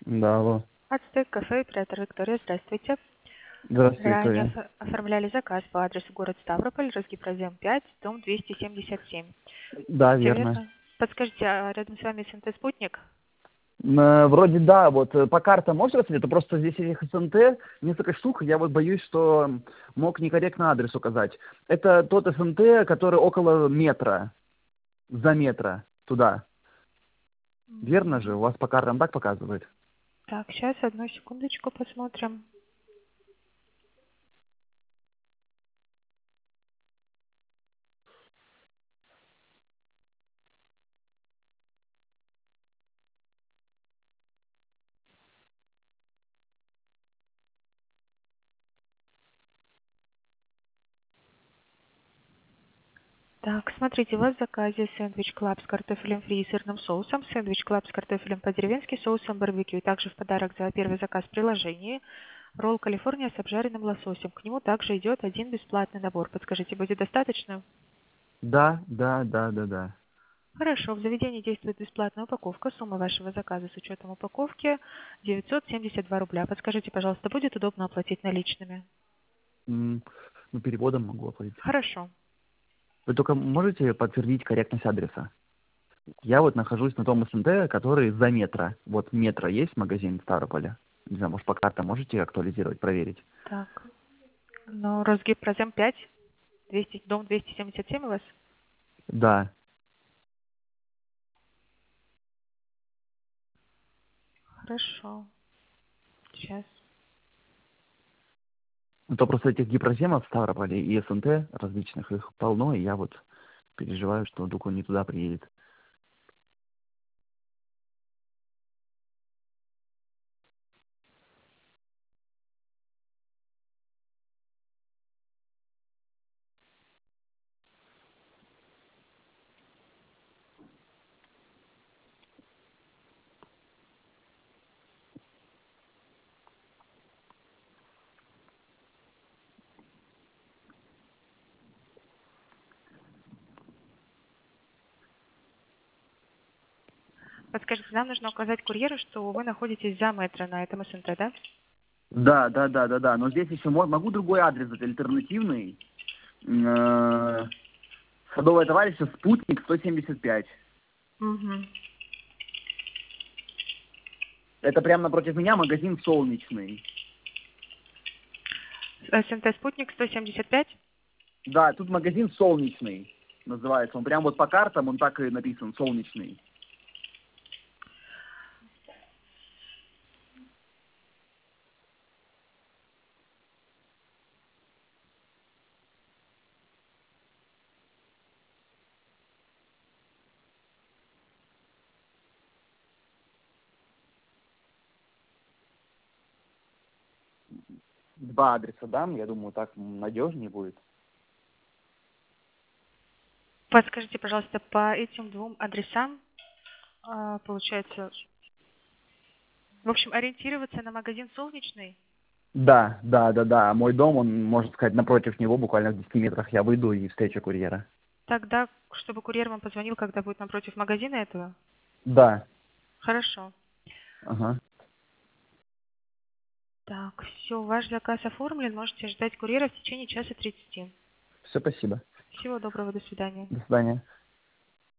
Да, алло. Ацтек кафе, оператор Виктория, здравствуйте. Здравствуйте, Ранее Виктория. оформляли заказ по адресу город Ставрополь, разгипрозем 5, дом 277. Да, Все верно. верно? Подскажите, а рядом с вами СНТ «Спутник»? Вроде да, вот по картам можете рассмотреть? Это просто здесь этих СНТ несколько штук, я вот боюсь, что мог некорректно адрес указать. Это тот СНТ, который около метра, за метра, туда. Верно же? У вас по картам так показывает? Так, сейчас, одну секундочку посмотрим. Так, смотрите, у вас в заказе сэндвич клаб с картофелем фри и сырным соусом, сэндвич клаб с картофелем по-деревенски, соусом барбекю. И также в подарок за первый заказ в приложении ролл Калифорния с обжаренным лососем. К нему также идет один бесплатный набор. Подскажите, будет достаточно? Да, да, да, да, да. Хорошо, в заведении действует бесплатная упаковка. Сумма вашего заказа с учетом упаковки 972 рубля. Подскажите, пожалуйста, будет удобно оплатить наличными? Ну, переводом могу оплатить. Хорошо. Вы только можете подтвердить корректность адреса? Я вот нахожусь на том СНТ, который за метро. Вот метро есть магазин в Ставрополе? Не знаю, может, по картам можете актуализировать, проверить? Так, ну, Росгипрозем 5, 200, дом 277 у вас? Да. Хорошо. Сейчас. Ну, то просто этих гипроземов в Ставрополе и СНТ различных, их полно, и я вот переживаю, что вдруг он не туда приедет. Подскажите, нам нужно указать курьеру, что вы находитесь за метро на этом СНТ, да? Да, да, да, да, да. Но здесь еще могу другой адрес дать, альтернативный. Садовое товарищество «Спутник» 175. Угу. Это прямо напротив меня магазин «Солнечный». СНТ «Спутник» 175? Да, тут магазин «Солнечный» называется. Он прям вот по картам, он так и написан, «Солнечный». Два адреса дам, я думаю, так надежнее будет. Подскажите, пожалуйста, по этим двум адресам, получается, в общем, ориентироваться на магазин «Солнечный». Да, да, да, да. Мой дом, он, можно сказать, напротив него, буквально в 10 метрах я выйду и встречу курьера. Тогда, чтобы курьер вам позвонил, когда будет напротив магазина этого? Да. Хорошо. Ага. Так, все, ваш заказ оформлен, можете ждать курьера в течение часа 30. Все, спасибо. Всего доброго, до свидания. До свидания.